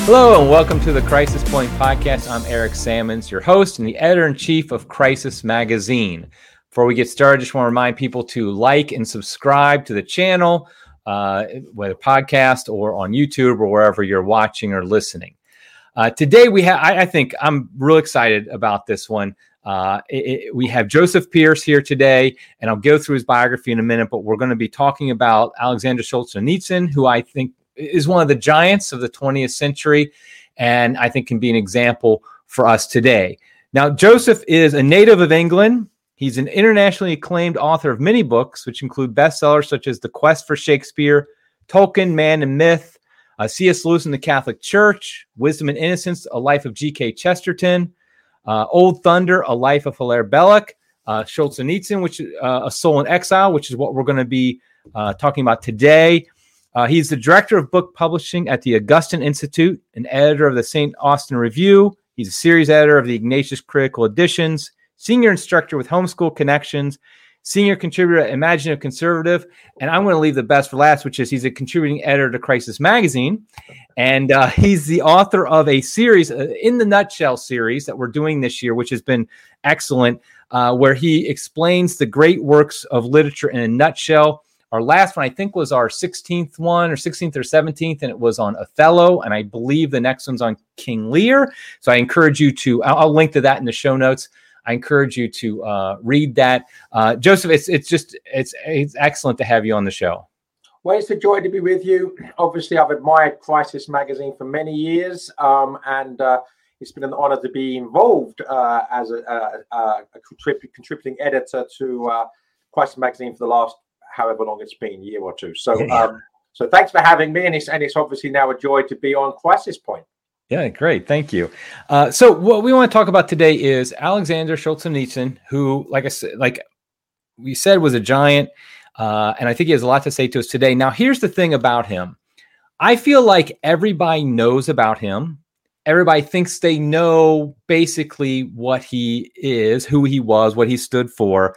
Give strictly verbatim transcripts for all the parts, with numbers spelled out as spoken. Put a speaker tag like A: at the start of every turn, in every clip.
A: Hello and welcome to the Crisis Point Podcast. I'm Eric Sammons, your host and the editor-in-chief of Crisis Magazine. Before we get started, I just want to remind people to like and subscribe to the channel, uh, whether podcast or on YouTube or wherever you're watching or listening. Uh, today, we have, I, I think I'm real excited about this one. Uh, it, it, we have Joseph Pearce here today, and I'll go through his biography in a minute, but we're going to be talking about Alexander Solzhenitsyn, who I think is one of the giants of the twentieth century, and I think can be an example for us today. Now, Joseph is a native of England. He's an internationally acclaimed author of many books, which include bestsellers such as The Quest for Shakespeare, Tolkien, Man and Myth, uh, C S. Lewis and the Catholic Church, Wisdom and Innocence, A Life of G K. Chesterton, uh, Old Thunder, A Life of Hilaire Belloc, uh, Solzhenitsyn, which uh, A Soul in Exile, which is what we're going to be uh, talking about today. Uh, he's the director of book publishing at the Augustine Institute, an editor of the Saint Austin Review. He's a series editor of the Ignatius Critical Editions, senior instructor with Homeschool Connections, senior contributor at Imaginative Conservative, and I'm going to leave the best for last, which is he's a contributing editor to Crisis Magazine, and uh, he's the author of a series, uh, In the Nutshell series that we're doing this year, which has been excellent, uh, where he explains the great works of literature in a nutshell. Our last one, I think, was our sixteenth one or sixteenth or seventeenth, and it was on Othello. And I believe the next one's on King Lear. So I encourage you to, I'll, I'll link to that in the show notes. I encourage you to uh, read that. Uh, Joseph, it's it's just, it's it's excellent to have you on the show.
B: Well, it's a joy to be with you. Obviously, I've admired Crisis Magazine for many years, um, and uh, it's been an honor to be involved uh, as a, a, a contrib- contributing editor to uh, Crisis Magazine for the last however long it's been, a year or two. So
A: yeah.
B: um, so thanks for having me. And it's, and it's obviously now a joy to be on Crisis Point.
A: Yeah, great. Thank you. Uh, so what we want to talk about today is Alexander Solzhenitsyn, who, like I said, like we said, was a giant. Uh, and I think he has a lot to say to us today. Now, here's the thing about him. I feel like everybody knows about him. Everybody thinks they know basically what he is, who he was, what he stood for.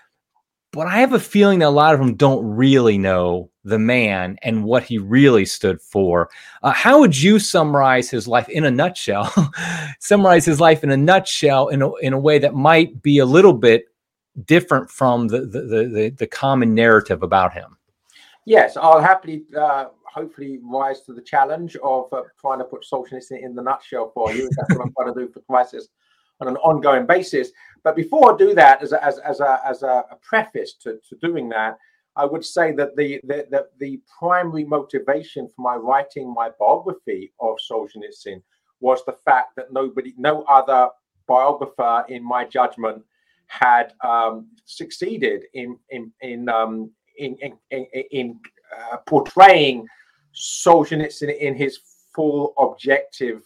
A: But I have a feeling that a lot of them don't really know the man and what he really stood for. Uh, how would you summarize his life in a nutshell? summarize his life in a nutshell in a, in a way that might be a little bit different from the the the, the, the common narrative about him.
B: Yes, I'll happily, uh, hopefully, rise to the challenge of uh, trying to put Solzhenitsyn in the nutshell for you. That's what I'm trying to do for Crisis on an ongoing basis. But before I do that, as a, as, as a, as a preface to, to doing that, I would say that the, the, the, the primary motivation for my writing my biography of Solzhenitsyn was the fact that nobody, no other biographer, in my judgment, had um, succeeded in in in um, in in, in, in uh, portraying Solzhenitsyn in his full objective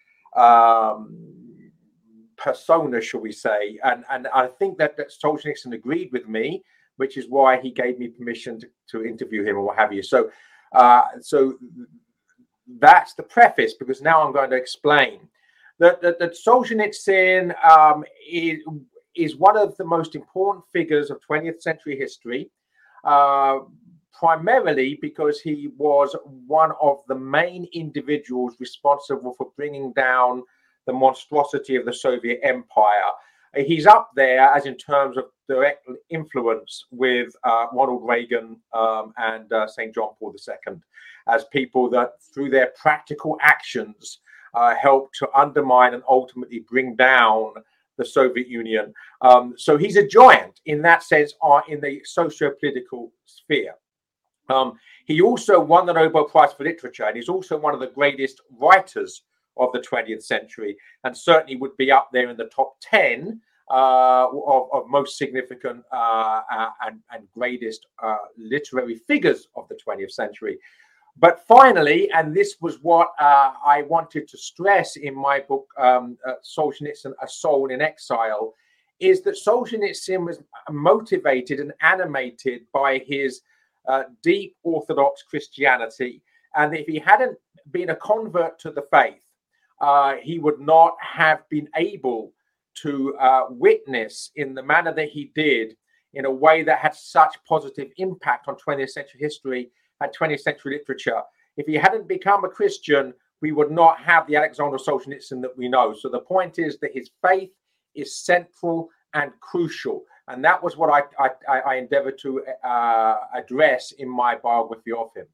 B: um, persona, shall we say, and and I think that, that Solzhenitsyn agreed with me, which is why he gave me permission to, to interview him or what have you. So, uh, so that's the preface, because now I'm going to explain that that, that Solzhenitsyn um, is is one of the most important figures of twentieth century history, uh, primarily because he was one of the main individuals responsible for bringing down the monstrosity of the Soviet Empire. He's up there as in terms of direct influence with uh, Ronald Reagan um, and uh, Saint John Paul the Second, as people that through their practical actions uh, helped to undermine and ultimately bring down the Soviet Union. Um, so he's a giant in that sense uh, in the socio-political sphere. Um, he also won the Nobel Prize for Literature, and he's also one of the greatest writers of the twentieth century, and certainly would be up there in the top ten uh, of, of most significant uh, uh, and, and greatest uh, literary figures of the twentieth century. But finally, and this was what uh, I wanted to stress in my book, um, uh, Solzhenitsyn, A Soul in Exile, is that Solzhenitsyn was motivated and animated by his uh, deep Orthodox Christianity. And if he hadn't been a convert to the faith, uh, he would not have been able to uh, witness in the manner that he did, in a way that had such positive impact on twentieth century history and twentieth century literature. If he hadn't become a Christian, we would not have the Alexander Solzhenitsyn that we know. So the point is that his faith is central and crucial. And that was what I, I, I endeavored to uh, address in my biography of him.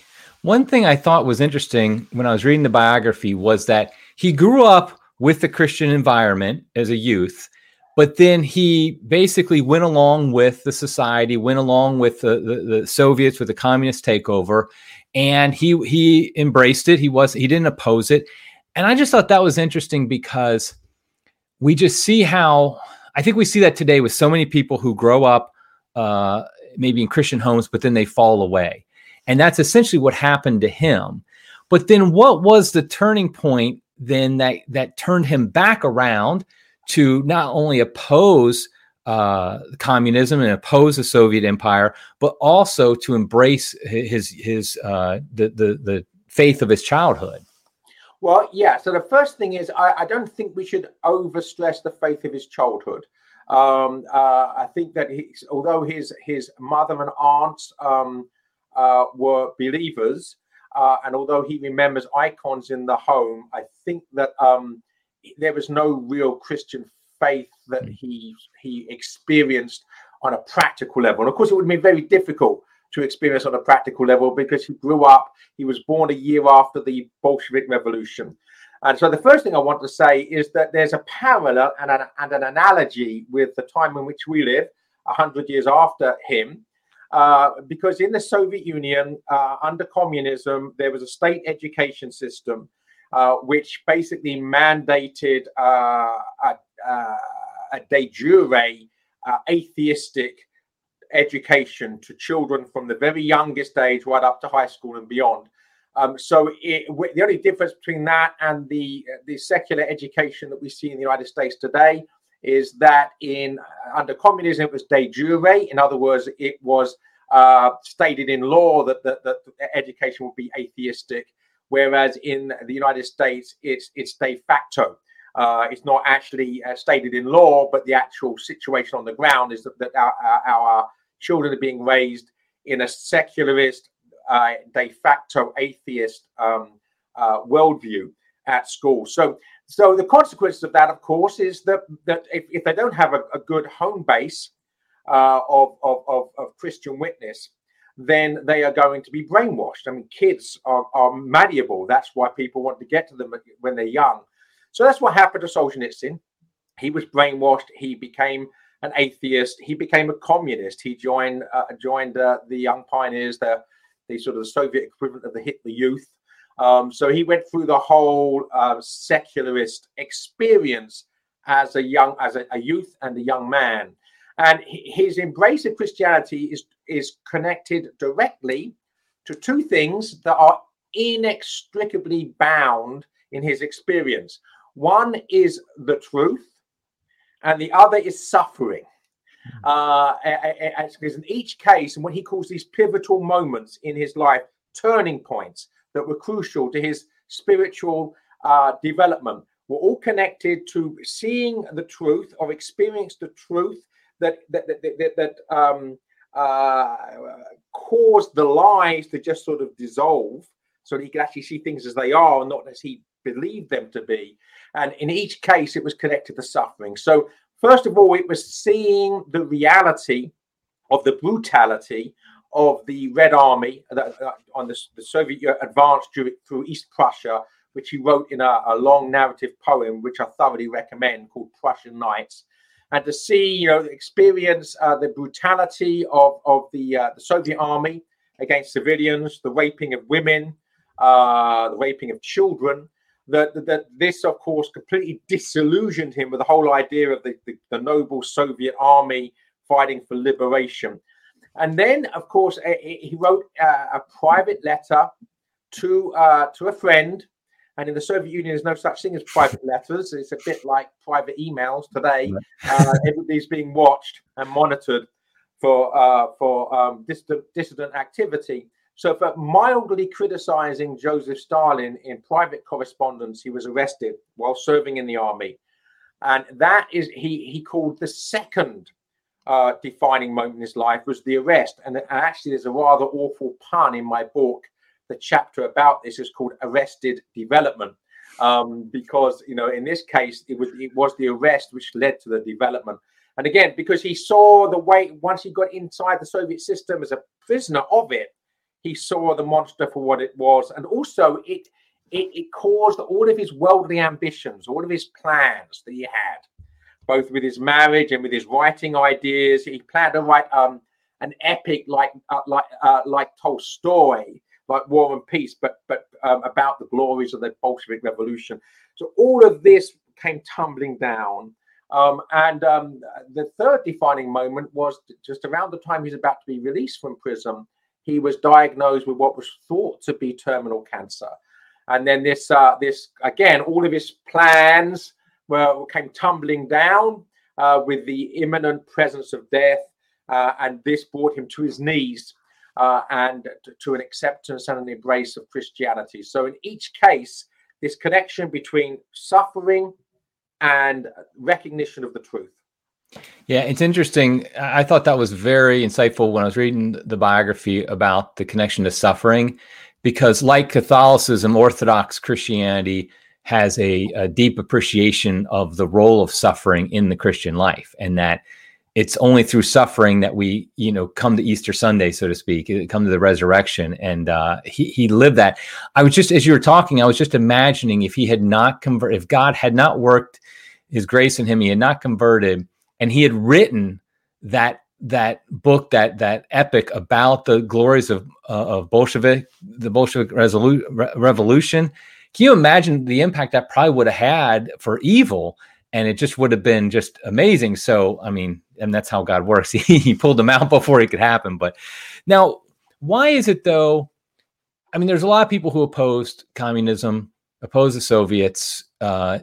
A: One thing I thought was interesting when I was reading the biography was that he grew up with the Christian environment as a youth, but then he basically went along with the society, went along with the, the, the Soviets, with the communist takeover, and he he embraced it. He was he didn't oppose it. And I just thought that was interesting because we just see how, I think we see that today with so many people who grow up uh, maybe in Christian homes, but then they fall away. And that's essentially what happened to him. But then what was the turning point then that, that turned him back around to not only oppose uh, communism and oppose the Soviet Empire, but also to embrace his his uh, the, the the faith of his childhood?
B: Well, yeah. So the first thing is, I, I don't think we should overstress the faith of his childhood. Um, uh, I think that he, although his his mother and aunts um, uh, were believers, uh, and although he remembers icons in the home, I think that um, there was no real Christian faith that he he experienced on a practical level. And of course, it would be very difficult to experience on a practical level because he grew up, he was born a year after the Bolshevik Revolution. And so the first thing I want to say is that there's a parallel and an, and an analogy with the time in which we live, one hundred years after him, uh, because in the Soviet Union, uh, under communism, there was a state education system uh, which basically mandated uh, a, uh, a de jure uh, atheistic education to children from the very youngest age right up to high school and beyond. Um, so it, the only difference between that and the the secular education that we see in the United States today is that in uh, under communism it was de jure. In other words, it was uh, stated in law that, that that education would be atheistic, whereas in the United States it's it's de facto. Uh, it's not actually uh, stated in law, but the actual situation on the ground is that, that our, our, our children are being raised in a secularist, uh, de facto atheist um, uh, worldview at school. So, so the consequence of that, of course, is that that if, if they don't have a, a good home base uh, of, of, of, of Christian witness, then they are going to be brainwashed. I mean, kids are, are malleable. That's why people want to get to them when they're young. So that's what happened to Solzhenitsyn. He was brainwashed. He became an atheist. He became a communist. He joined uh, joined uh, the Young Pioneers, the, the sort of the Soviet equivalent of the Hitler Youth. Um, so he went through the whole uh, secularist experience as a young, as a, a youth and a young man. And his embrace of Christianity is is connected directly to two things that are inextricably bound in his experience. One is the truth, and the other is suffering. Uh, because in each case, and what he calls these pivotal moments in his life, turning points that were crucial to his spiritual uh, development, were all connected to seeing the truth or experience the truth that that that that, that um, uh, caused the lies to just sort of dissolve, so that he could actually see things as they are, and not as he believed them to be. And in each case, it was connected to suffering. So first of all, it was seeing the reality of the brutality of the Red Army that, uh, on the, the Soviet advance through East Prussia, which he wrote in a, a long narrative poem, which I thoroughly recommend, called Prussian Nights. And to see, you know, experience uh, the brutality of, of the, uh, the Soviet army against civilians, the raping of women, uh, the raping of children, that, that, that this, of course, completely disillusioned him with the whole idea of the, the, the noble Soviet army fighting for liberation. And then, of course, a, a, he wrote a, a private letter to uh, to a friend. And in the Soviet Union, there's no such thing as private letters. It's a bit like private emails today. Uh, everybody's being watched and monitored for uh, for um, dissident, dissident activity. So for mildly criticizing Joseph Stalin in private correspondence, he was arrested while serving in the army. And that is, he, he called the second uh, defining moment in his life was the arrest. And actually, there's a rather awful pun in my book the chapter about this is called Arrested Development, um, because, you know, in this case, it was it was the arrest which led to the development. And again, because he saw the way, once he got inside the Soviet system as a prisoner of it, he saw the monster for what it was. And also it, it, it caused all of his worldly ambitions, all of his plans that he had, both with his marriage and with his writing ideas. He planned to write um, an epic like uh, like uh, like Tolstoy, like War and Peace, but but um, about the glories of the Bolshevik Revolution. So all of this came tumbling down. Um, and um, the third defining moment was just around the time he's about to be released from prison. He was diagnosed with what was thought to be terminal cancer. And then this, uh, this again, all of his plans were came tumbling down uh, with the imminent presence of death. Uh, and this brought him to his knees uh, and to, to an acceptance and an embrace of Christianity. So in each case, this connection between suffering and recognition of the truth.
A: Yeah, it's interesting. I thought that was very insightful when I was reading the biography about the connection to suffering, because like Catholicism, Orthodox Christianity has a, a deep appreciation of the role of suffering in the Christian life, and that it's only through suffering that we, you know, come to Easter Sunday, so to speak, come to the resurrection. And uh, he he lived that. I was just, as you were talking, I was just imagining if he had not converted, if God had not worked his grace in him, he had not converted, and he had written that that book, that that epic about the glories of uh, of Bolshevik, the Bolshevik resolu- re- revolution. Can you imagine the impact that probably would have had for evil? And it just would have been just amazing. So, I mean, and that's how God works. He, he pulled them out before it could happen. But now, why is it though? I mean, there's a lot of people who opposed communism, opposed the Soviets uh,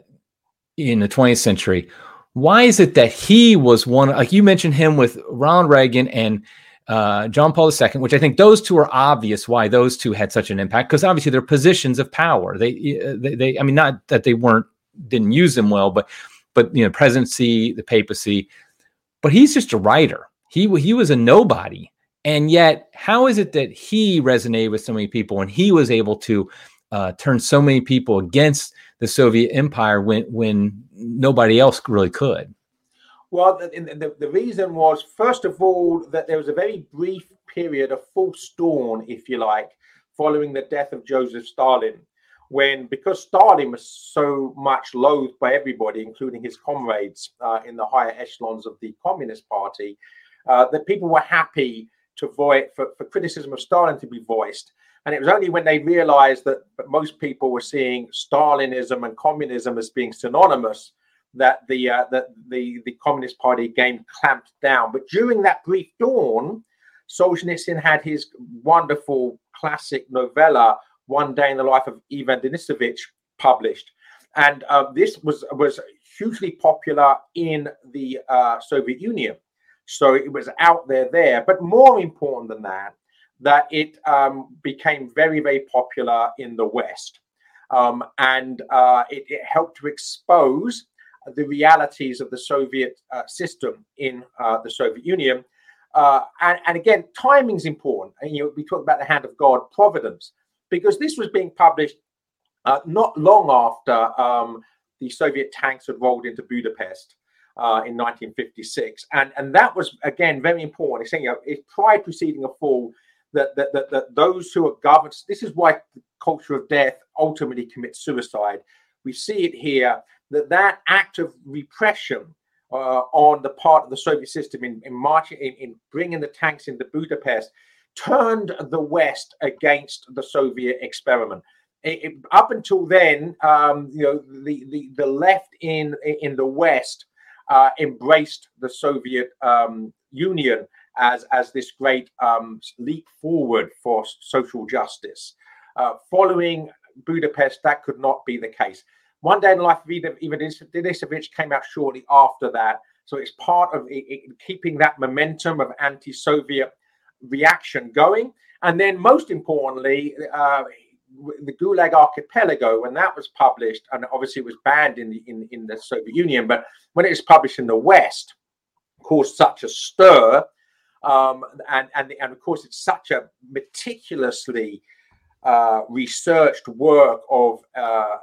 A: in the twentieth century. Why is it that he was one, like you mentioned him with Ronald Reagan and uh, John Paul the Second, which I think those two are obvious why those two had such an impact, because obviously they're positions of power. They, they, they, I mean, not that they weren't, didn't use them well, but but you know, presidency, the papacy, but he's just a writer. He he was a nobody, and yet how is it that he resonated with so many people, and he was able to uh, turn so many people against the Soviet Empire when when nobody else really could?
B: Well, the, the, the reason was, first of all, that there was a very brief period of false dawn, if you like, following the death of Joseph Stalin, when, because Stalin was so much loathed by everybody, including his comrades uh, in the higher echelons of the Communist Party, uh, that people were happy to voice for, for criticism of Stalin to be voiced. And it was only when they realized that, that most people were seeing Stalinism and communism as being synonymous that the uh, that the, the Communist Party again clamped down. But during that brief dawn, Solzhenitsyn had his wonderful classic novella, One Day in the Life of Ivan Denisovich, published. And uh, this was, was hugely popular in the uh, Soviet Union. So it was out there there. But more important than that, that it um, became very, very popular in the West. Um, and uh, it, it helped to expose the realities of the Soviet uh, system in uh, the Soviet Union. Uh, and, and again, timing's important. And, you know, we talk about the hand of God, providence, because this was being published uh, not long after um, the Soviet tanks had rolled into Budapest uh, in nineteen fifty-six. And, and that was, again, very important. It's saying, you know, it's pride preceding a fall, that, that, that, that those who are governed, this is why the culture of death ultimately commits suicide. We see it here, that that act of repression uh, on the part of the Soviet system in, in marching, in, in bringing the tanks into Budapest, turned the West against the Soviet experiment. It, it, up until then, um, you know, the, the, the left in, in the West uh, embraced the Soviet um, Union as, as this great um, leap forward for social justice. Uh, following Budapest, that could not be the case. One Day in the Life of Ivan Denisovich came out shortly after that. So it's part of it, it, keeping that momentum of anti-Soviet reaction going. And then most importantly, uh, the Gulag Archipelago, when that was published, and obviously it was banned in the, in, in the Soviet Union, but when it was published in the West, caused such a stir. Um, and, and, and of course, it's such a meticulously uh, researched work of uh,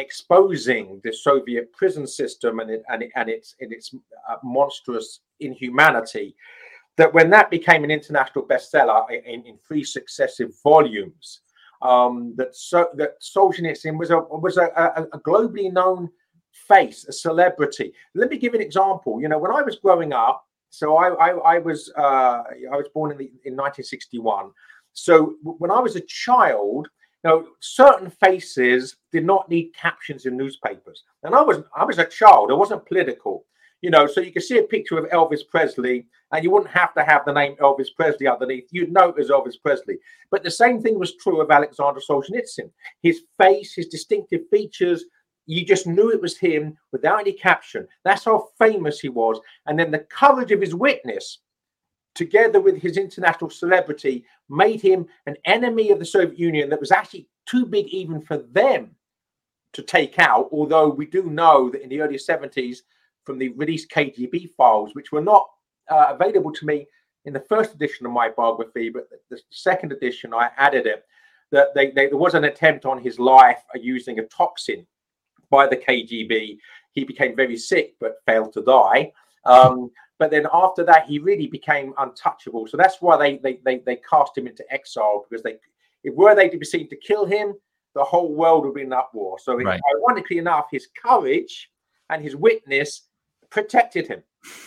B: exposing the Soviet prison system and it, and, it, and its and its uh, monstrous inhumanity, that when that became an international bestseller in, in three successive volumes, um, that so that Solzhenitsyn was a was a, a, a globally known face, a celebrity. Let me give you an example. You know, when I was growing up, so I I, I was uh, I was born in the in nineteen sixty-one. So when I was a child, you know, certain faces did not need captions in newspapers, and I was I was a child. I wasn't political. You know, so you can see a picture of Elvis Presley and you wouldn't have to have the name Elvis Presley underneath. You'd know it was Elvis Presley. But the same thing was true of Alexander Solzhenitsyn. His face, his distinctive features, you just knew it was him without any caption. That's how famous he was. And then the courage of his witness, together with his international celebrity, made him an enemy of the Soviet Union that was actually too big even for them to take out. Although we do know that in the early seventies, from the released K G B files, which were not uh, available to me in the first edition of my biography, but the, the second edition, I added it, that they, they, there was an attempt on his life uh, using a toxin by the K G B. He became very sick, but failed to die. Um, but then after that, he really became untouchable. So that's why they they they, they cast him into exile, because they, if were they to be seen to kill him, the whole world would be in uproar. So right. Ironically enough, his courage and his witness protected him.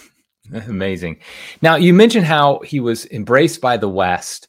A: Amazing. Now, you mentioned how he was embraced by the West,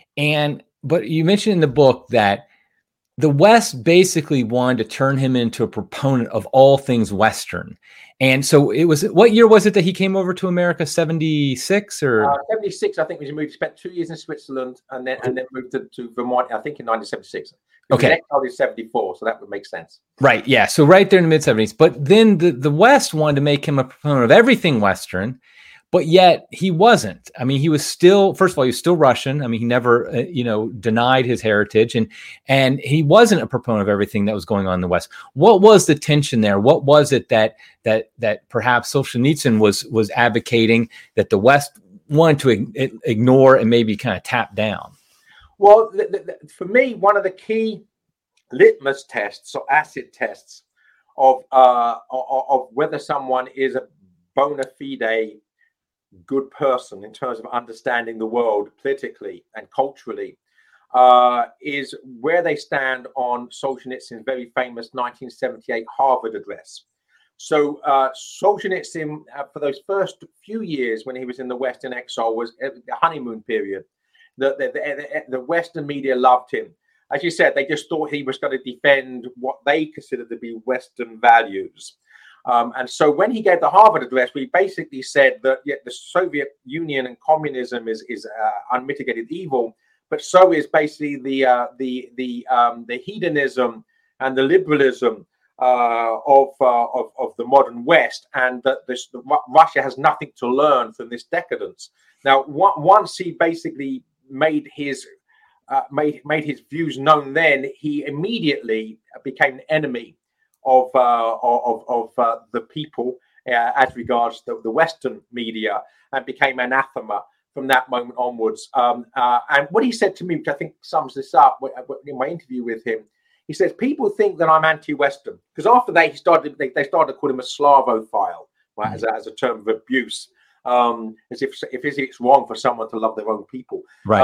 A: and but you mentioned in the book that the West basically wanted to turn him into a proponent of all things Western. And so it was, what year was it that he came over to America? seventy-six or
B: uh, seventy-six, I think, was he moved, spent two years in Switzerland and then and then moved to, to Vermont, I think in nineteen seventy-six.
A: Okay.
B: Next in seventy-four, so that would make sense.
A: Right. Yeah. So right there in the mid seventies. But then the, the West wanted to make him a proponent of everything Western, but yet he wasn't. I mean, he was still, first of all, he was still Russian. I mean, he never, uh, you know, denied his heritage, and and he wasn't a proponent of everything that was going on in the West. What was the tension there? What was it that that that perhaps Solzhenitsyn was was advocating that the West wanted to ig- ignore and maybe kind of tap down?
B: Well, th- th- for me, one of the key litmus tests or acid tests of uh, of, of whether someone is a bona fide good person in terms of understanding the world politically and culturally uh, is where they stand on Solzhenitsyn's very famous nineteen seventy-eight Harvard address. So uh, Solzhenitsyn, uh, for those first few years when he was in the West in exile, was the honeymoon period. The, the, the, the Western media loved him. As you said, they just thought he was going to defend what they considered to be Western values. Um, and so when he gave the Harvard address, we basically said that yeah, the Soviet Union and communism is, is uh, unmitigated evil, but so is basically the uh, the the um, the hedonism and the liberalism uh, of, uh, of of the modern West, and that this, the, Russia has nothing to learn from this decadence. Now, w- once he basically made his uh, made made his views known, then he immediately became an enemy of uh, of of uh, the people uh, as regards the, the Western media, and became anathema from that moment onwards. Um, uh, and what he said to me, which I think sums this up in my interview with him, he says, people think that I'm anti-Western, because after that he started they, they started to call him a Slavophile, right, mm-hmm. as, a, as a term of abuse. Um, as if if it's wrong for someone to love their own people,
A: right?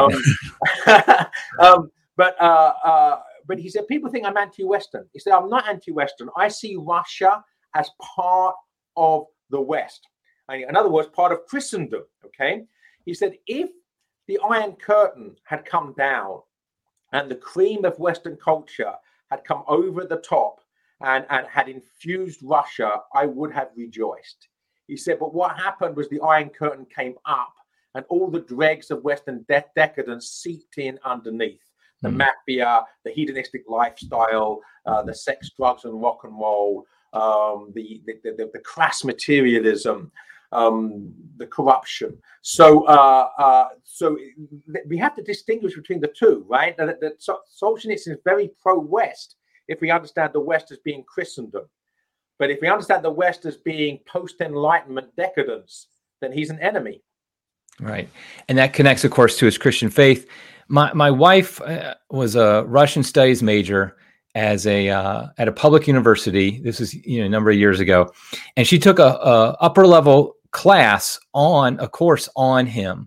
B: Um, um, but uh, uh, but he said people think I'm anti-Western. He said I'm not anti-Western. I see Russia as part of the West. In other words, part of Christendom. Okay. He said if the Iron Curtain had come down and the cream of Western culture had come over the top and and had infused Russia, I would have rejoiced. He said, but what happened was the Iron Curtain came up and all the dregs of Western de- decadence seeped in underneath. The mm. mafia, the hedonistic lifestyle, uh, the sex, drugs, and rock and roll, um, the, the, the, the crass materialism, um, the corruption. So uh, uh, so we have to distinguish between the two, right? That, that Solzhenitsyn is very pro-West if we understand the West as being Christendom. But if we understand the West as being post-Enlightenment decadence, then he's an enemy.
A: Right. And that connects, of course, to his Christian faith. My my wife uh, was a Russian studies major as a uh, at a public university. This was you know a number of years ago, and she took a, a upper level class on a course on him,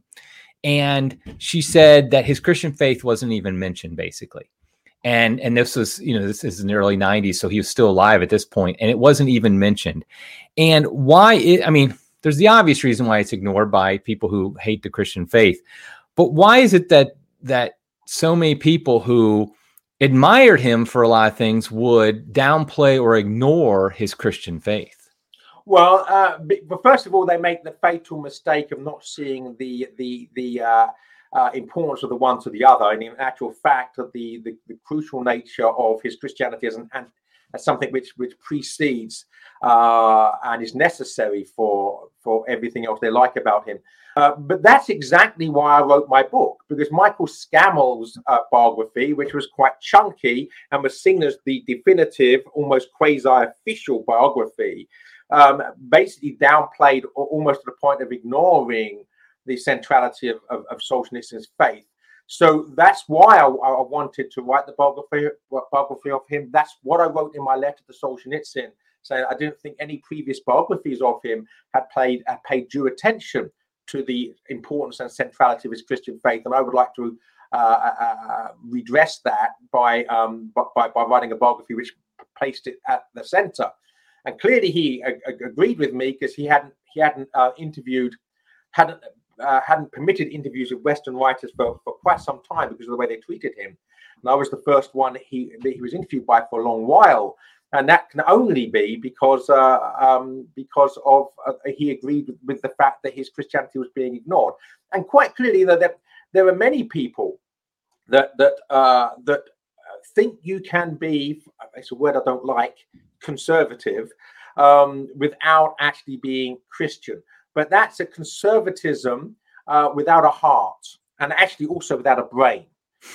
A: and she said that his Christian faith wasn't even mentioned, basically. And and this was you know this is in the early nineties, so he was still alive at this point, and it wasn't even mentioned. And why? It, I mean, there's the obvious reason why it's ignored by people who hate the Christian faith, but why is it that that so many people who admired him for a lot of things would downplay or ignore his Christian faith?
B: Well, uh, but first of all, they make the fatal mistake of not seeing the the the uh, uh, importance of the one to the other, and in actual fact, of the, the the crucial nature of his Christianity as an as something which which precedes uh, and is necessary for for everything else they like about him. Uh, but that's exactly why I wrote my book, because Michael Scammell's uh, biography, which was quite chunky and was seen as the definitive, almost quasi-official biography, um, basically downplayed almost to the point of ignoring the centrality of, of, of Solzhenitsyn's faith. So that's why I, I wanted to write the biography, biography of him. That's what I wrote in my letter to Solzhenitsyn, saying I didn't think any previous biographies of him had played had paid due attention to the importance and centrality of his Christian faith, and I would like to uh, uh, redress that by, um, by by writing a biography which placed it at the center. And clearly, he uh, agreed with me, because he hadn't he hadn't uh, interviewed hadn't uh, hadn't permitted interviews with Western writers for, for quite some time because of the way they treated him. And I was the first one he that he was interviewed by for a long while. And that can only be because uh, um, because of uh, he agreed with, with the fact that his Christianity was being ignored. And quite clearly, that there, there are many people that that uh, that think you can be, it's a word I don't like, conservative, um, without actually being Christian. But that's a conservatism uh, without a heart, and actually also without a brain.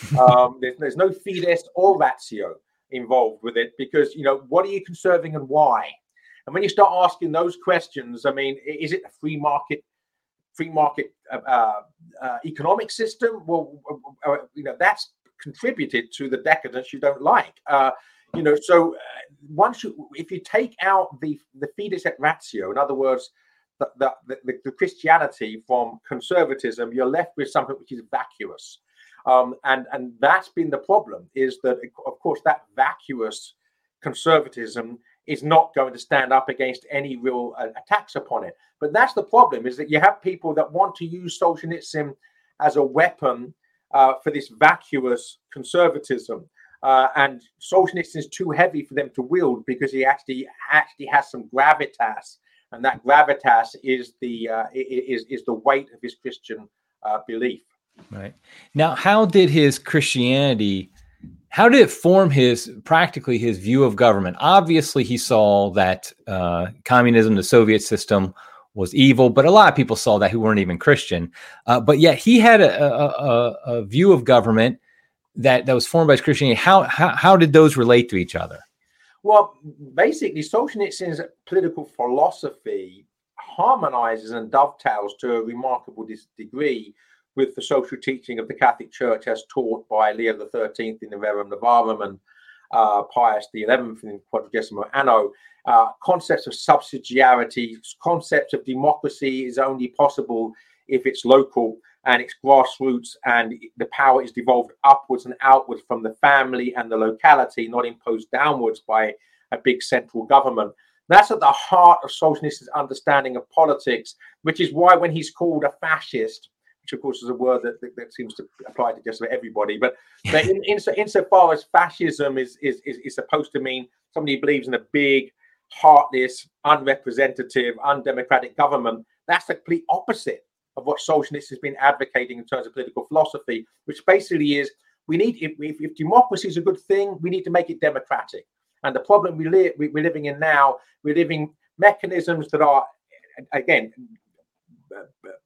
B: Um, there's, there's no fides or ratio involved with it, because you know, what are you conserving and why? And when you start asking those questions, I mean, is it a free market free market uh, uh, economic system? Well, uh, you know, that's contributed to the decadence you don't like. Uh, you know, so uh, once you, if you take out the the fides et ratio, in other words, the the, the the Christianity from conservatism, you're left with something which is vacuous. Um, and, and that's been the problem, is that, of course, that vacuous conservatism is not going to stand up against any real uh, attacks upon it. But that's the problem, is that you have people that want to use Solzhenitsyn as a weapon uh, for this vacuous conservatism. Uh, and Solzhenitsyn is too heavy for them to wield, because he actually actually has some gravitas. And that gravitas is the, uh, is, is the weight of his Christian uh, belief.
A: Right. Now, how did his Christianity, how did it form his, practically his view of government? Obviously, he saw that uh, communism, the Soviet system, was evil, but a lot of people saw that who weren't even Christian. Uh, but yet he had a, a, a view of government that, that was formed by his Christianity. How, how, how did those relate to each other?
B: Well, basically, Solzhenitsyn's political philosophy harmonizes and dovetails to a remarkable dis- degree with the social teaching of the Catholic Church as taught by Leo the thirteenth in the Rerum Novarum and uh, Pius the eleventh in Quadragesimo Anno. Uh, concepts of subsidiarity, concepts of democracy is only possible if it's local and it's grassroots, and the power is devolved upwards and outwards from the family and the locality, not imposed downwards by a big central government. That's at the heart of Solzhenitsyn's understanding of politics, which is why when he's called a fascist, which of course is a word that, that, that seems to apply to just about everybody, but, but in, in, insofar as fascism is, is, is, is supposed to mean somebody who believes in a big, heartless, unrepresentative, undemocratic government, that's the complete opposite of what Solzhenitsyn has been advocating in terms of political philosophy, which basically is, we need, if, if, if democracy is a good thing, we need to make it democratic. And the problem we live, we, we're living in now, we're living mechanisms that are, again, uh,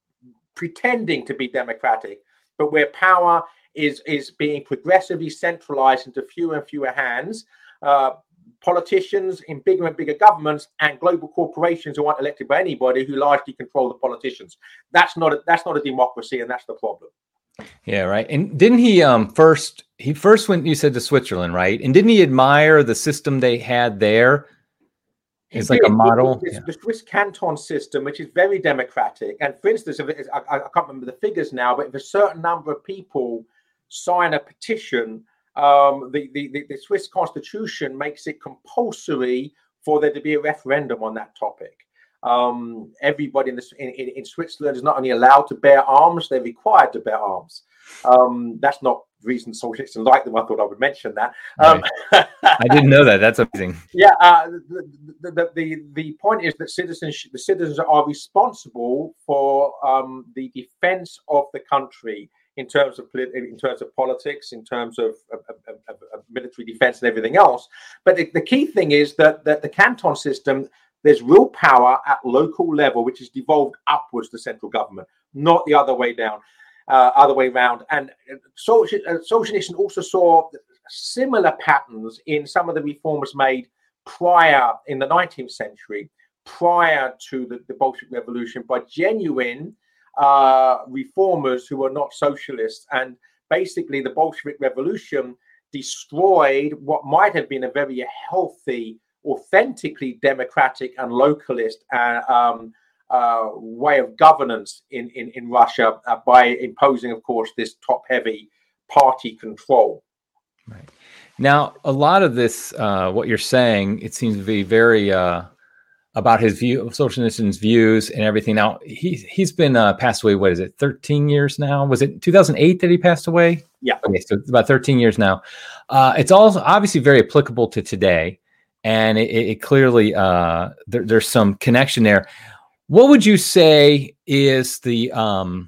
B: pretending to be democratic, but where power is is being progressively centralized into fewer and fewer hands. Uh, politicians in bigger and bigger governments, and global corporations who aren't elected by anybody, who largely control the politicians. That's not a, that's not a democracy, and that's the problem.
A: Yeah, right. And didn't he um first he first went, you said, to Switzerland, right? And didn't he admire the system they had there?
B: He
A: It's like a
B: did.
A: model.
B: This,
A: Yeah.
B: the Swiss canton system, which is very democratic. And for instance, if it, I, I can't remember the figures now, but if a certain number of people sign a petition, um, the, the, the, the Swiss constitution makes it compulsory for there to be a referendum on that topic. Um, everybody in, this, in, in, in Switzerland is not only allowed to bear arms, they're required to bear arms. Um, that's not the reason socialists like them. I thought I would mention that. Um,
A: Right. I didn't know that. That's amazing.
B: Yeah, uh, the, the, the the point is that citizens the citizens are responsible for um, the defense of the country in terms of in terms of politics, in terms of, of, of, of, of military defense and everything else. But the, the key thing is that that the canton system, there's real power at local level, which is devolved upwards to central government, not the other way down, uh, other way around. And Solzhenitsyn also saw similar patterns in some of the reforms made prior in the nineteenth century, prior to the, the Bolshevik Revolution, by genuine uh, reformers who were not socialists. And basically, the Bolshevik Revolution destroyed what might have been a very healthy, authentically democratic and localist uh, um, uh, way of governance in, in, in Russia uh, by imposing, of course, this top-heavy party control.
A: Right. Now, a lot of this, uh, what you're saying, it seems to be very uh, about his view, Solzhenitsyn's views and everything. Now, he's he's been uh, passed away. What is it? thirteen years now? Was it two thousand eight that he passed away?
B: Yeah.
A: Okay, so it's about thirteen years now. Uh, it's also obviously very applicable to today, and it, it clearly uh, there, there's some connection there. What would you say is the um,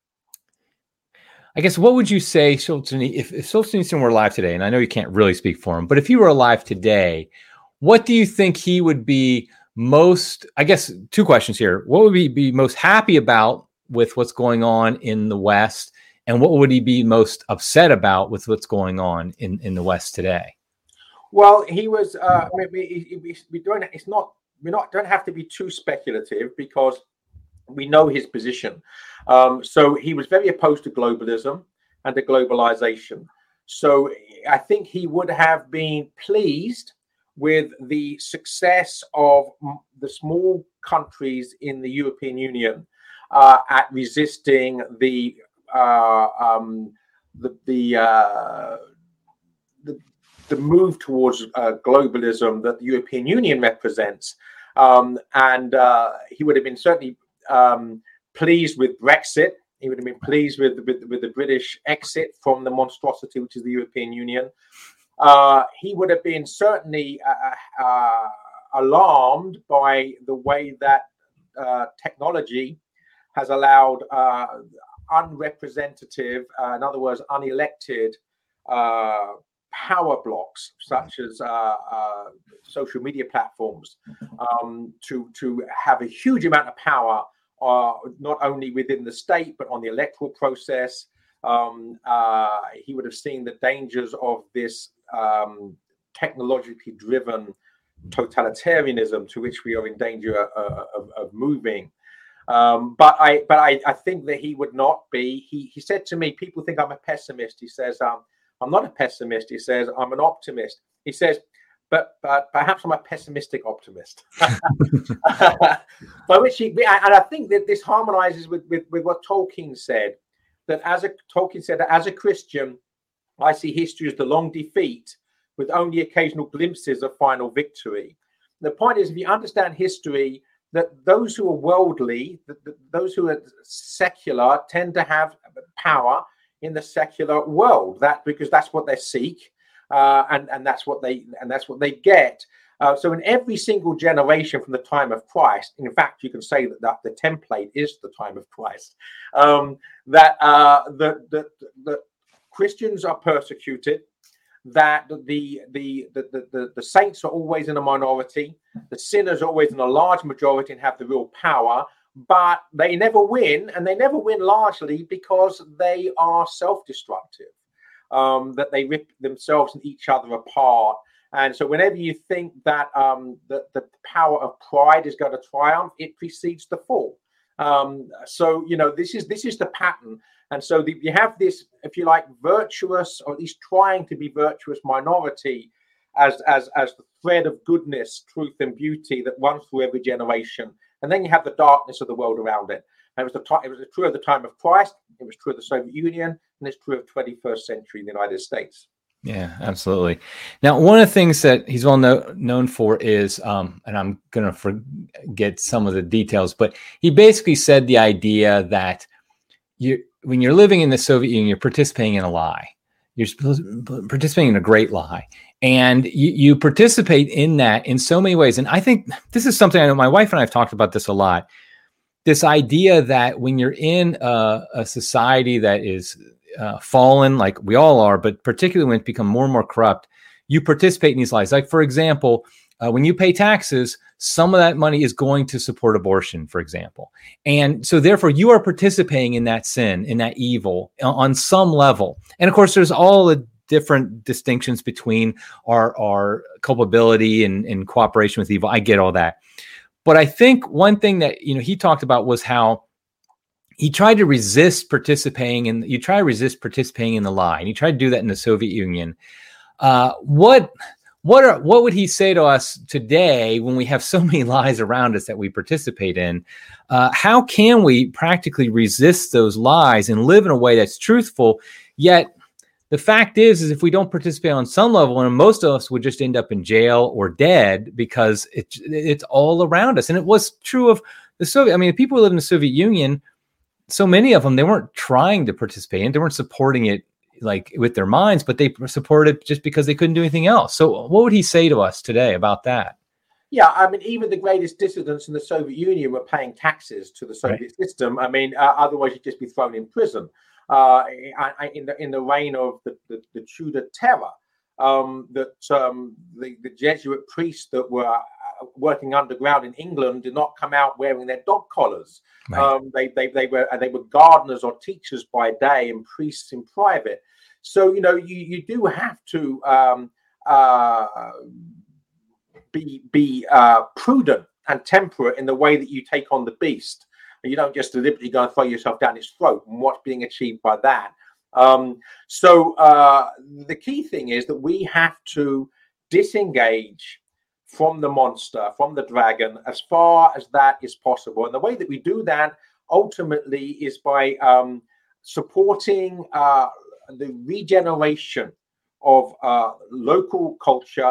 A: I guess, what would you say, Solzhenitsyn, if, if Solzhenitsyn were alive today, and I know you can't really speak for him, but if he were alive today, what do you think he would be most, I guess, two questions here. What would he be most happy about with what's going on in the West? And what would he be most upset about with what's going on in, in the West today?
B: Well, he was, uh, I mean, we, we, we don't, it's not, we not don't have to be too speculative because we know his position. Um, so he was very opposed to globalism and to globalization. So I think he would have been pleased with the success of the small countries in the European Union uh, at resisting the uh, um, the the, uh, the the move towards uh, globalism that the European Union represents. Um, and uh, he would have been certainly um, pleased with Brexit. He would have been pleased with, with, with the British exit from the monstrosity, which is the European Union. Uh, he would have been certainly uh, uh, alarmed by the way that uh, technology has allowed uh, unrepresentative, uh, in other words, unelected uh, power blocks, such as uh, uh, social media platforms, um, to, to have a huge amount of power, uh, not only within the state, but on the electoral process. Um, uh, he would have seen the dangers of this um, technologically driven totalitarianism to which we are in danger uh, of, of moving. Um, but I, but I, I think that he would not be. He, he said to me, "People think I'm a pessimist." He says, um, "I'm not a pessimist." He says, "I'm an optimist." He says, "But, but perhaps I'm a pessimistic optimist." By which he, and I think that this harmonizes with, with, with what Tolkien said. That as a Tolkien said that as a Christian, I see history as the long defeat with only occasional glimpses of final victory. The point is, if you understand history, that those who are worldly, that, that those who are secular, tend to have power in the secular world. That because that's what they seek, uh, and and that's what they and that's what they get. Uh, so in every single generation from the time of Christ, in fact, you can say that, that the template is the time of Christ, um, that, uh, the, the, the Christians are persecuted, that the, the, the, the, the saints are always in a minority, the sinners are always in a large majority and have the real power, but they never win, and they never win largely because they are self-destructive, um, that they rip themselves and each other apart. And so whenever you think that um, the, the power of pride is going to triumph, it precedes the fall. Um, so, you know, this is this is the pattern. And so the, you have this, if you like, virtuous, or at least trying to be virtuous minority as, as, as the thread of goodness, truth, and beauty that runs through every generation. And then you have the darkness of the world around it. And it was the time, it was true of the time of Christ, it was true of the Soviet Union, and it's true of twenty-first century in the United States.
A: Yeah, absolutely. Now, one of the things that he's well know, known for is, um, and I'm going to forget some of the details, but he basically said the idea that you, when you're living in the Soviet Union, you're participating in a lie. You're participating in a great lie. And you, you participate in that in so many ways. And I think this is something I know my wife and I have talked about this a lot. This idea that when you're in a, a society that is uh, fallen, like we all are, but particularly when it becomes more and more corrupt, you participate in these lies. Like, for example, uh, when you pay taxes, some of that money is going to support abortion, for example. And so therefore you are participating in that sin, in that evil on some level. And of course, there's all the different distinctions between our, our culpability and, and cooperation with evil. I get all that. But I think one thing that, you know, he talked about was how he tried to resist participating in, you try to resist participating in the lie. And he tried to do that in the Soviet Union. Uh, what, what are, what would he say to us today when we have so many lies around us that we participate in? Uh, how can we practically resist those lies and live in a way that's truthful? Yet the fact is, is if we don't participate on some level, and most of us would just end up in jail or dead because it, it's all around us. And it was true of the Soviet. I mean, the people who live in the Soviet Union, so many of them, they weren't trying to participate in, they weren't supporting it like with their minds, but they supported it just because they couldn't do anything else. So what would he say to us today about that?
B: Yeah, I mean, even the greatest dissidents in the Soviet Union were paying taxes to the Soviet right. system. I mean, uh, otherwise you'd just be thrown in prison. Uh, in the in the reign of the, the, the Tudor terror, um, that um, the, the Jesuit priests that were working underground in England did not come out wearing their dog collars. Right. Um, they they they were they were gardeners or teachers by day and priests in private. So you know you you do have to um, uh, be be uh, prudent and temperate in the way that you take on the beast. You don't just deliberately go and throw yourself down its throat, and what's being achieved by that. Um, so uh, the key thing is that we have to disengage from the monster, from the dragon, as far as that is possible. And the way that we do that ultimately is by um, supporting uh, the regeneration of uh, local culture,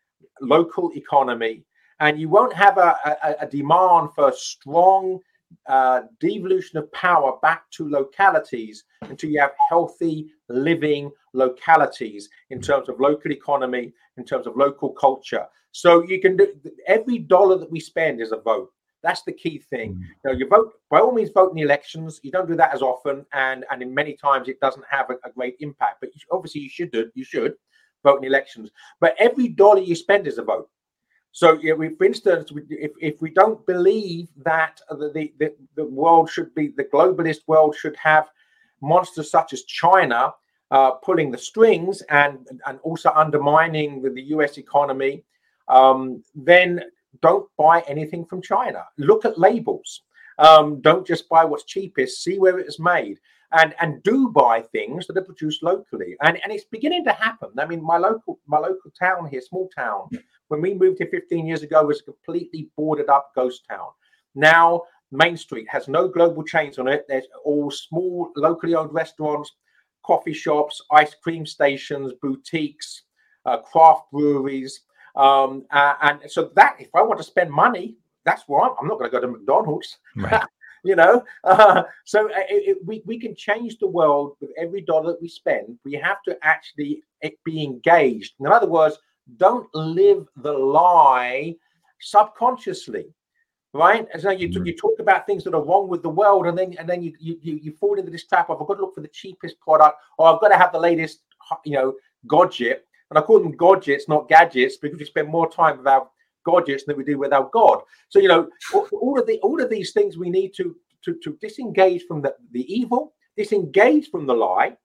B: local economy. And you won't have a, a, a demand for strong Uh, devolution of power back to localities until you have healthy living localities in terms of local economy, in terms of local culture. So you can do, every dollar that we spend is a vote. That's the key thing. Mm. You know, you vote, by all means, vote in the elections. You don't do that as often, and and in many times it doesn't have a, a great impact. But you, obviously, you should do. You should vote in the elections. But every dollar you spend is a vote. So, yeah, we, for instance, if, if we don't believe that the, the, the world should be, the globalist world should have monsters such as China uh, pulling the strings and, and also undermining the, the U S economy, um, then don't buy anything from China. Look at labels. Um, don't just buy what's cheapest. See where it is made. And and do buy things that are produced locally. And and it's beginning to happen. I mean, my local my local town here, small town, when we moved here fifteen years ago, was a completely boarded up ghost town. Now, Main Street has no global chains on it. There's all small, locally owned restaurants, coffee shops, ice cream stations, boutiques, uh, craft breweries. Um, uh, and so that, if I want to spend money, that's where I'm, I'm not going to go to McDonald's. Right. You know, uh, so it, it, we, we can change the world with every dollar that we spend. We have to actually be engaged. In other words, don't live the lie subconsciously, right? And so you, mm-hmm. you talk about things that are wrong with the world, and then and then you you, you fall into this trap of, I've got to look for the cheapest product, or I've got to have the latest, you know, gadget. And I call them gadgets, not gadgets, because we spend more time with our gadgets than we do with our God. So, you know, all of the all of these things we need to to, to disengage from the, the evil, disengage from the lie,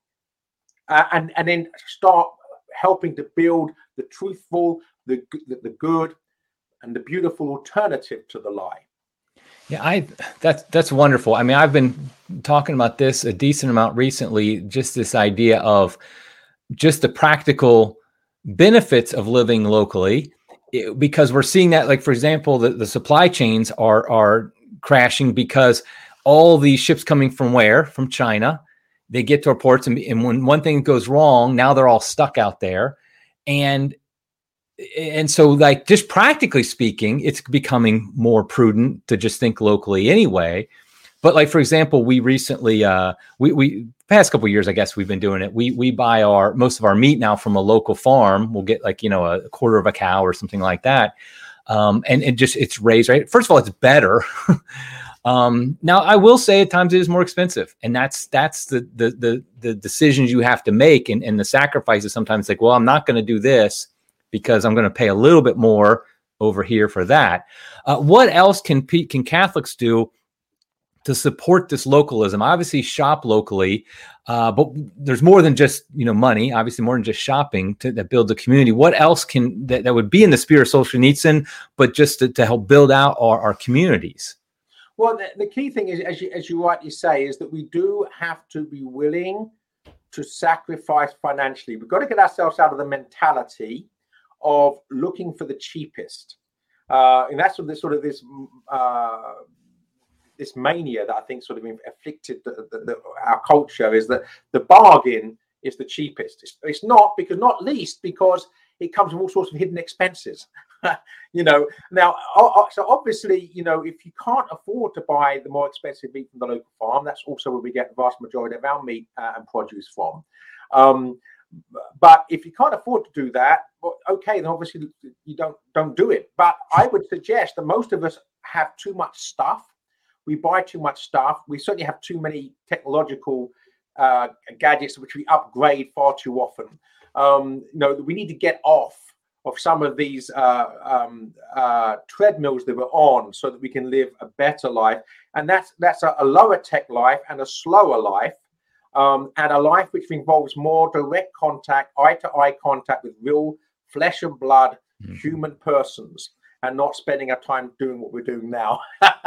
B: uh, and and then start helping to build the truthful, the, the the good, and the beautiful alternative to the lie.
A: Yeah, I that's that's wonderful. I mean, I've been talking about this a decent amount recently, just this idea of just the practical benefits of living locally, it, because we're seeing that, like, for example, the, the supply chains are are crashing because all these ships coming from where? From China. They get to our ports, and, and when one thing goes wrong, now they're all stuck out there. And And so, like, just practically speaking, it's becoming more prudent to just think locally anyway. But, like, for example, we recently, uh, we, we past couple of years, I guess we've been doing it. We we buy our most of our meat now from a local farm. We'll get, like, you know, a quarter of a cow or something like that, um, and it just it's raised right. First of all, it's better. um, now, I will say at times it is more expensive, and that's that's the the the, the decisions you have to make, and, and the sacrifices. Sometimes, like, well, I'm not going to do this because I'm going to pay a little bit more over here for that. Uh, what else can can Catholics do to support this localism? Obviously, shop locally, uh, but there's more than just, you know, money. Obviously, more than just shopping to, that builds a community. What else can that, that would be in the spirit of Solzhenitsyn, but just to, to help build out our, our communities?
B: Well, the, the key thing is, as you as you rightly say, is that we do have to be willing to sacrifice financially. We've got to get ourselves out of the mentality of looking for the cheapest, uh, and that's what this sort of this uh, this mania that I think sort of afflicted the, the, the, our culture, is that the bargain is the cheapest. It's, it's not, because not least because it comes with all sorts of hidden expenses. you know, now so obviously, you know, if you can't afford to buy the more expensive meat from the local farm, that's also where we get the vast majority of our meat uh, and produce from. Um, But if you can't afford to do that, well, okay, then obviously you don't don't do it. But I would suggest that most of us have too much stuff. We buy too much stuff. We certainly have too many technological uh, gadgets which we upgrade far too often. Um, you know, we need to get off of some of these uh, um, uh, treadmills that we're on, so that we can live a better life. And that's that's a, a lower tech life and a slower life. Um, and a life which involves more direct contact, eye-to-eye contact with real flesh and blood mm-hmm. human persons, and not spending our time doing what we're doing now,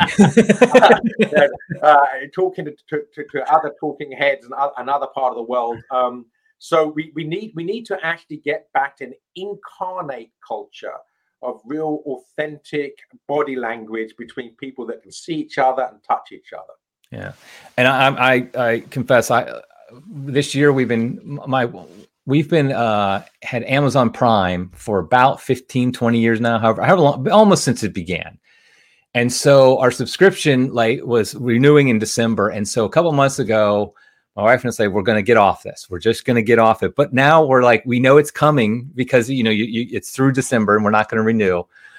B: uh, talking to, to, to other talking heads and another part of the world. Um, so we, we need we need to actually get back to an incarnate culture of real, authentic body language between people that can see each other and touch each other.
A: Yeah. And I, I, I confess, I, this year we've been, my, we've been, uh, had Amazon Prime for about fifteen, twenty years now, however, however long, almost since it began. And so our subscription, like, was renewing in December. And so a couple of months ago, my wife and I say, we're going to get off this. We're just going to get off it. But now we're like, we know it's coming because, you know, you, you, it's through December and we're not going to renew.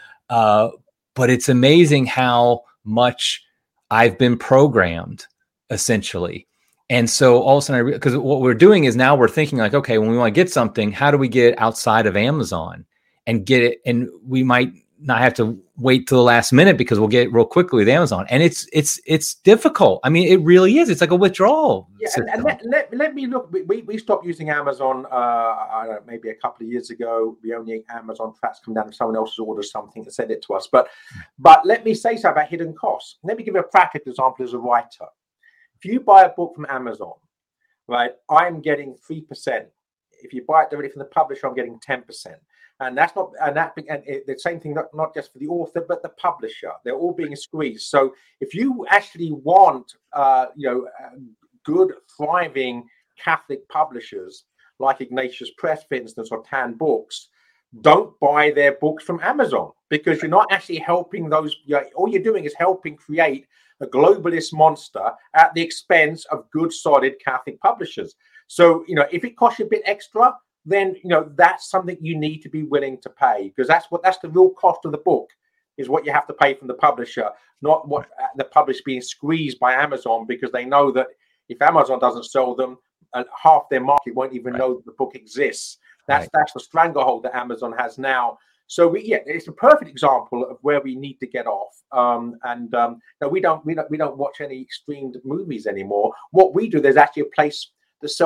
A: Uh, but it's amazing how much I've been programmed, essentially. And so all of a sudden, because what we're doing is now we're thinking like, okay, when we want to get something, how do we get it outside of Amazon and get it? And we might not have to wait till the last minute because we'll get it real quickly with Amazon. And it's it's it's difficult. I mean, it really is. It's like a withdrawal.
B: Yeah, and, and let, let, let me look. We, we stopped using Amazon uh, I don't know, maybe a couple of years ago. We only Amazon tracks come down if someone else has ordered something and send it to us. But but let me say something about hidden costs. Let me give you a practical example as a writer. If you buy a book from Amazon, right, I'm getting three percent. If you buy it directly from the publisher, I'm getting ten percent. And that's not, and that, and it, the same thing, not, not just for the author, but the publisher. They're all being squeezed. So if you actually want, uh, you know, uh, good, thriving Catholic publishers like Ignatius Press, for instance, or Tan Books, don't buy their books from Amazon, because you're not actually helping those. You know, all you're doing is helping create a globalist monster at the expense of good, solid Catholic publishers. So, you know, if it costs you a bit extra, then, you know, that's something you need to be willing to pay, because that's what that's the real cost of the book, is what you have to pay from the publisher, not what the publisher being squeezed by Amazon, because they know that if Amazon doesn't sell them, uh, half their market won't even right. know that the book exists. That's right. That's the stranglehold that Amazon has now. So we, yeah, it's a perfect example of where we need to get off. Um, and um, no, we don't we don't we don't watch any streamed movies anymore. What we do, there's actually a place that sells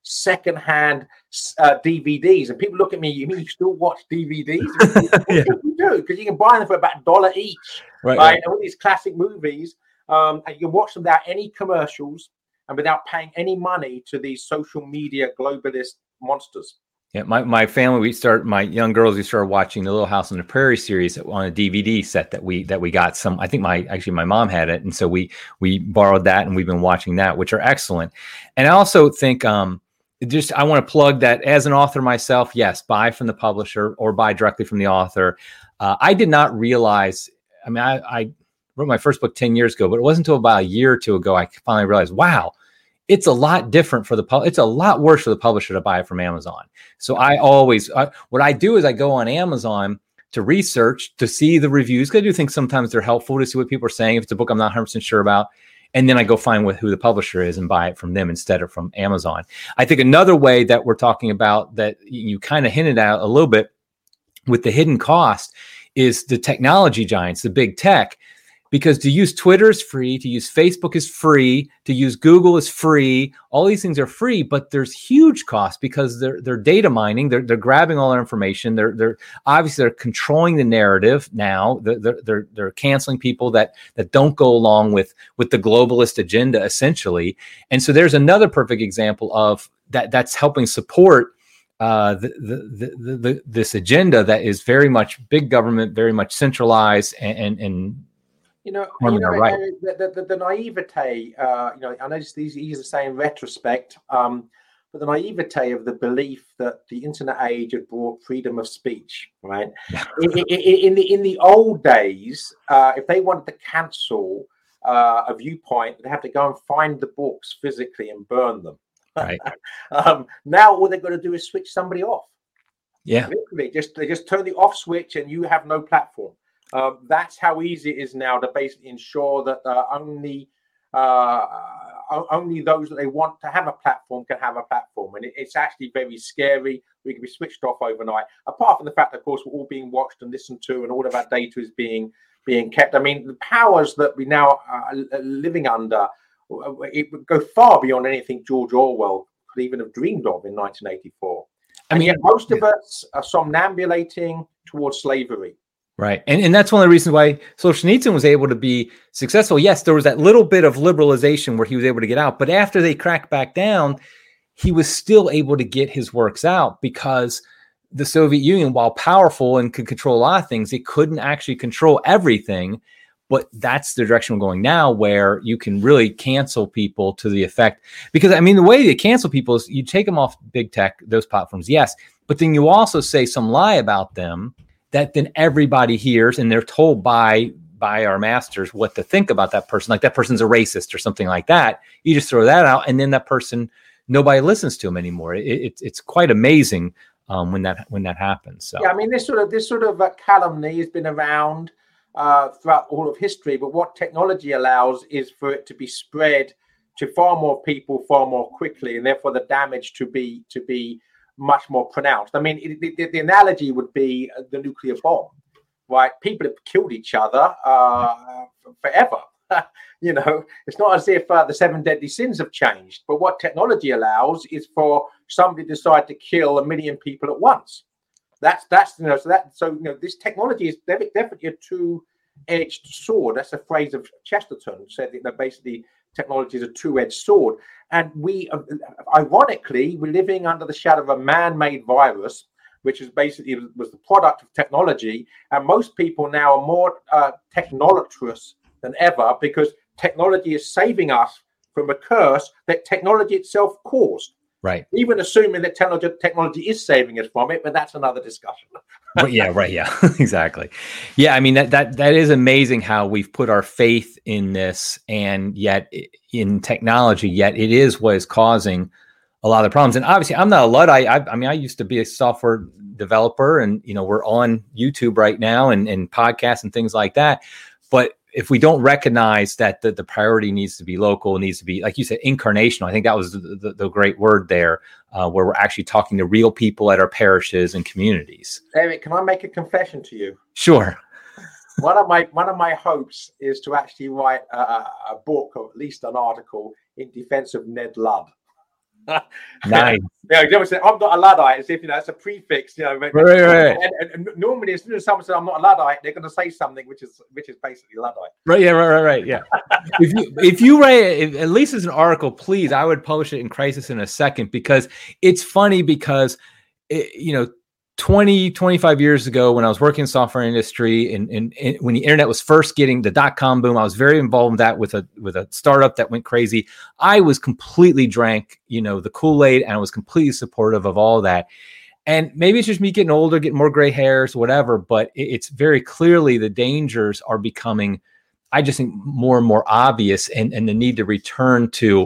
B: secondhand uh, D V Ds. And people look at me, you mean you still watch D V Ds? Yeah. You do, because you can buy them for about a dollar each. Right, right? right. And all these classic movies, um, and you can watch them without any commercials and without paying any money to these social media globalist monsters.
A: Yeah, my, my family, we start, my young girls, we started watching the Little House on the Prairie series on a D V D set that we that we got. Some, I think my actually my mom had it, and so we we borrowed that, and we've been watching that, which are excellent. And I also think, um, just I want to plug that as an author myself, yes, buy from the publisher or buy directly from the author. Uh, I did not realize. I mean, I, I wrote my first book ten years ago, but it wasn't until about a year or two ago I finally realized, wow. It's a lot different for the pub. It's a lot worse for the publisher to buy it from Amazon. So I always, I, what I do is I go on Amazon to research, to see the reviews. Because I do think sometimes they're helpful to see what people are saying. If it's a book I'm not one hundred percent sure about, and then I go find what, who the publisher is and buy it from them instead of from Amazon. I think another way that we're talking about that you kind of hinted at a little bit with the hidden cost is the technology giants, the big tech. Because to use Twitter is free, to use Facebook is free, to use Google is free. All these things are free, but there's huge costs because they're they're data mining. They're they're grabbing all our information. They're they're obviously they're controlling the narrative now. They're they're they're, they're canceling people that that don't go along with with the globalist agenda essentially. And so there's another perfect example of that that's helping support uh, the, the, the the this agenda that is very much big government, very much centralized and and, and
B: You know, you know right. the, the, the naivete, uh, you know, I know it's easy to say in retrospect, um, but the naivete of the belief that the internet age had brought freedom of speech, right? in, in, in the in the old days, uh, if they wanted to cancel uh, a viewpoint, they'd have to go and find the books physically and burn them.
A: Right.
B: um, now, all they've got to do is switch somebody off.
A: Yeah.
B: Literally, just they just turn the off switch, and you have no platform. Uh, that's how easy it is now to basically ensure that uh, only uh, only those that they want to have a platform can have a platform. And it, it's actually very scary. We can be switched off overnight. Apart from the fact that, of course, we're all being watched and listened to and all of our data is being being kept. I mean, the powers that we now are living under, it would go far beyond anything George Orwell could even have dreamed of in nineteen eighty-four. I mean, and yet most of us are somnambulating towards slavery.
A: Right. And and that's one of the reasons why Solzhenitsyn was able to be successful. Yes, there was that little bit of liberalization where he was able to get out. But after they cracked back down, he was still able to get his works out because the Soviet Union, while powerful and could control a lot of things, it couldn't actually control everything. But that's the direction we're going now, where you can really cancel people to the effect. Because, I mean, the way they cancel people is you take them off big tech, those platforms, yes. But then you also say some lie about them that then everybody hears and they're told by by our masters what to think about that person. Like that person's a racist or something like that. You just throw that out and then that person, nobody listens to him anymore. It, it, it's quite amazing um, when that when that happens. So.
B: Yeah, I mean, this sort of this sort of uh, calumny has been around uh, throughout all of history. But what technology allows is for it to be spread to far more people far more quickly, and therefore the damage to be to be much more pronounced. I mean, it, the, the analogy would be the nuclear bomb, right? People have killed each other uh, forever. You know, it's not as if uh, the seven deadly sins have changed. But what technology allows is for somebody to decide to kill a million people at once. That's that's you know so that so you know this technology is definitely a two-edged sword. That's a phrase of Chesterton, said that basically technology is a two-edged sword. And we, uh, ironically, we're living under the shadow of a man-made virus, which is basically was the product of technology. And most people now are more uh, technolotrous than ever because technology is saving us from a curse that technology itself caused.
A: Right.
B: Even assuming that technology, technology is saving us from it, but that's another discussion.
A: Well, yeah, right. Yeah, exactly. Yeah, I mean, that that that is amazing how we've put our faith in this and yet in technology, yet it is what is causing a lot of the problems. And obviously, I'm not a Luddite. I, I mean, I used to be a software developer and, you know, we're on YouTube right now and, and podcasts and things like that. But if we don't recognize that the, the priority needs to be local, needs to be, like you said, incarnational. I think that was the, the, the great word there, uh, where we're actually talking to real people at our parishes and communities.
B: Eric, can I make a confession to you?
A: Sure.
B: one of my one of my hopes is to actually write a, a book or at least an article in defense of Ned Ludd.
A: Nice.
B: Yeah, you know, say, I'm not a Luddite, as if, you know, it's a prefix, you know.
A: Right, right.
B: And, and, and normally, as soon as someone says I'm not a Luddite, they're going to say something which is which is basically Luddite.
A: Right, yeah, right, right, right, yeah. if you if you write if, at least as an article, please, I would publish it in Crisis in a second, because it's funny because, it, you know, twenty, twenty-five years ago when I was working in the software industry and, and, and when the internet was first getting the dot-com boom, I was very involved in that with a with a startup that went crazy. I was completely drank, you know, the Kool-Aid, and I was completely supportive of all that. And maybe it's just me getting older, getting more gray hairs, whatever, but it, it's very clearly the dangers are becoming, I just think, more and more obvious, and, and the need to return to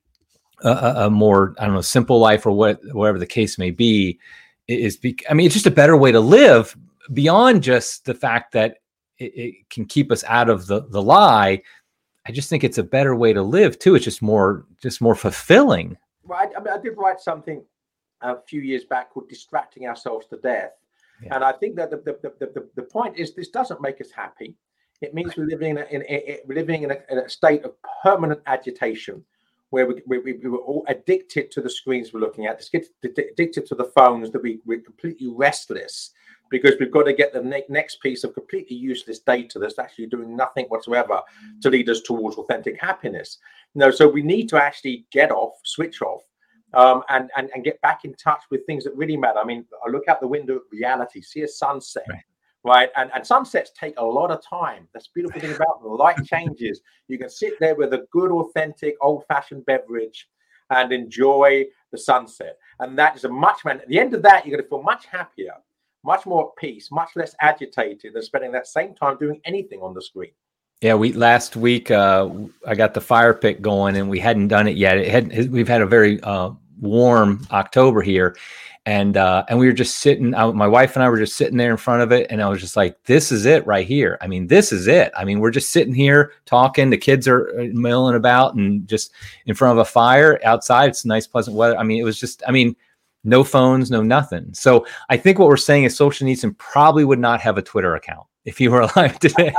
A: a, a more, I don't know, simple life, or what, whatever the case may be. Is be, I mean, it's just a better way to live, beyond just the fact that it, it can keep us out of the, the lie. I just think it's a better way to live too. It's just more, just more fulfilling.
B: Well, I, I, mean, I did write something a few years back called "Distracting Ourselves to Death," yeah. And I think that the the, the the the point is, this doesn't make us happy. It means we're living in a, in a, we're living in a, in a state of permanent agitation, where we, we, we were all addicted to the screens we're looking at, addicted to the phones, that we, we're completely restless because we've got to get the ne- next piece of completely useless data that's actually doing nothing whatsoever to lead us towards authentic happiness. You know, so we need to actually get off, switch off, um, and, and, and get back in touch with things that really matter. I mean, I look out the window of reality, see a sunset. Right. Right. And, and sunsets take a lot of time. That's the beautiful thing about them. The light changes. You can sit there with a good, authentic, old-fashioned beverage and enjoy the sunset. And that is a much, man, at the end of that, you're going to feel much happier, much more at peace, much less agitated than spending that same time doing anything on the screen.
A: Yeah, we last week, uh, I got the fire pit going, and we hadn't done it yet. It had, we've had a very uh, warm October here. And uh, and we were just sitting, I, my wife and I were just sitting there in front of it. And I was just like, this is it right here. I mean, this is it. I mean, we're just sitting here talking. The kids are milling about and just in front of a fire outside. It's nice, pleasant weather. I mean, it was just, I mean, no phones, no nothing. So I think what we're saying is Solzhenitsyn probably would not have a Twitter account if he were alive today.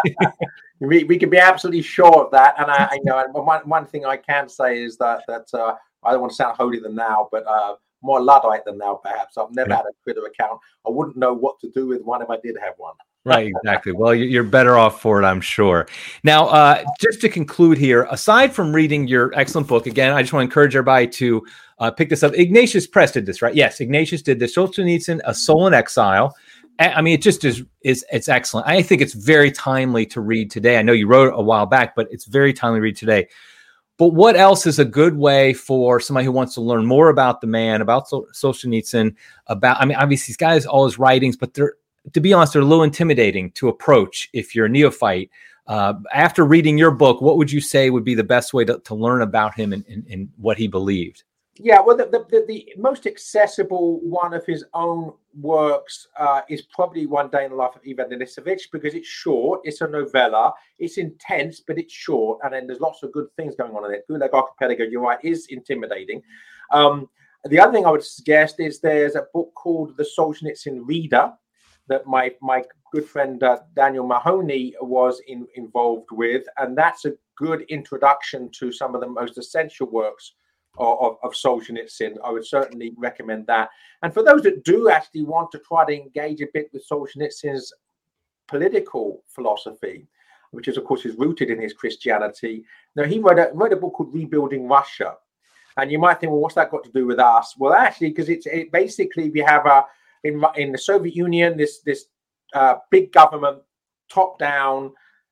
B: we, we can be absolutely sure of that. And I, I know, and one, one thing I can say is that, that uh, I don't want to sound holier than thou, but uh, more Luddite than now, perhaps. I've never right. had a Twitter account. I wouldn't know what to do with one if I did have one.
A: Right, exactly. Well, you're better off for it, I'm sure. Now, uh, just to conclude here, aside from reading your excellent book, again, I just want to encourage everybody to uh, pick this up. Ignatius Press did this, right? Yes, Ignatius did this. Solzhenitsyn, A Soul in Exile. I mean, it just is, is it's excellent. I think it's very timely to read today. I know you wrote it a while back, but it's very timely to read today. But what else is a good way for somebody who wants to learn more about the man, about Sol- Solzhenitsyn, about, I mean, obviously he's got his, all his writings, but they're, to be honest, they're a little intimidating to approach if you're a neophyte. Uh, after reading your book, what would you say would be the best way to, to learn about him and, and, and what he believed?
B: Yeah, well, the, the, the, the most accessible one of his own works uh, is probably One Day in the Life of Ivan Denisovich, because it's short, it's a novella, it's intense, but it's short, and then there's lots of good things going on in it. Gulag Archipelago, you're right, is intimidating. Um, the other thing I would suggest is there's a book called The Solzhenitsyn Reader that my my good friend uh, Daniel Mahoney was in, involved with, and that's a good introduction to some of the most essential works Of, of Solzhenitsyn. I would certainly recommend that. And for those that do actually want to try to engage a bit with Solzhenitsyn's political philosophy, which is, of course, is rooted in his Christianity. Now, he wrote a, wrote a book called Rebuilding Russia. And you might think, well, what's that got to do with us? Well, actually, because it's it, basically we have a in in the Soviet Union this this uh, big government, top down,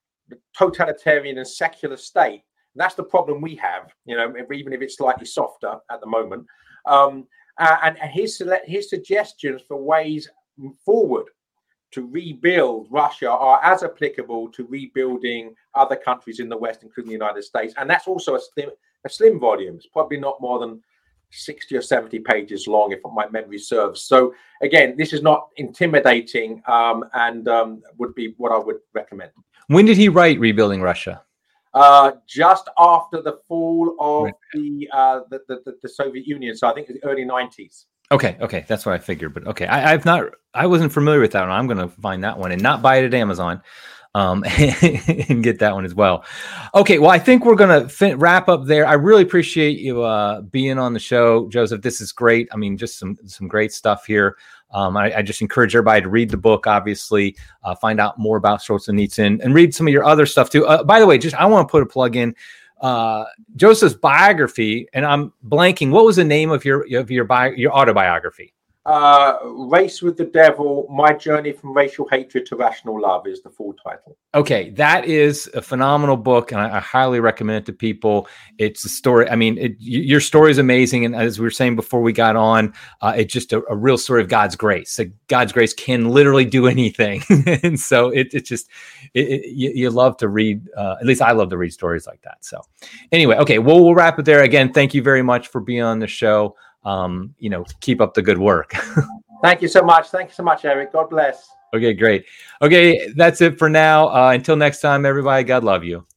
B: totalitarian and secular state. That's the problem we have, you know, even if it's slightly softer at the moment. Um, uh, and, and his, his suggestions for ways forward to rebuild Russia are as applicable to rebuilding other countries in the West, including the United States. And that's also a slim, a slim volume. It's probably not more than sixty or seventy pages long, if my memory serves. So, again, this is not intimidating um, and um, would be what I would recommend.
A: When did he write Rebuilding Russia?
B: Uh, just after the fall of right. the, uh, the, the the Soviet Union, so I think it's the early nineties.
A: Okay, okay, that's what I figured. But okay, I, I've not, I wasn't familiar with that one. I'm going to find that one and not buy it at Amazon. um, and get that one as well. Okay, well, I think we're going to fin- wrap up there. I really appreciate you uh, being on the show, Joseph. This is great. I mean, just some some great stuff here. Um, I, I just encourage everybody to read the book, obviously, uh, find out more about Solzhenitsyn, and read some of your other stuff too. Uh, by the way, just I want to put a plug in. Uh, Joseph's biography, and I'm blanking. What was the name of your of your bio, your autobiography?
B: Uh, Race with the Devil: My Journey from Racial Hatred to Rational Love is the full title.
A: Okay, that is a phenomenal book, and I, I highly recommend it to people. It's a story. I mean, it, your story is amazing, and as we were saying before we got on, uh, it's just a, a real story of God's grace. So God's grace can literally do anything, and so it, it's just it, it, you, you love to read. Uh, at least I love to read stories like that. So, anyway, okay, well, we'll wrap it there. Again, thank you very much for being on the show. Um, you know, keep up the good work.
B: Thank you so much. Thank you so much, Eric. God bless.
A: Okay, great. Okay, that's it for now. Uh, until next time, everybody, God love you.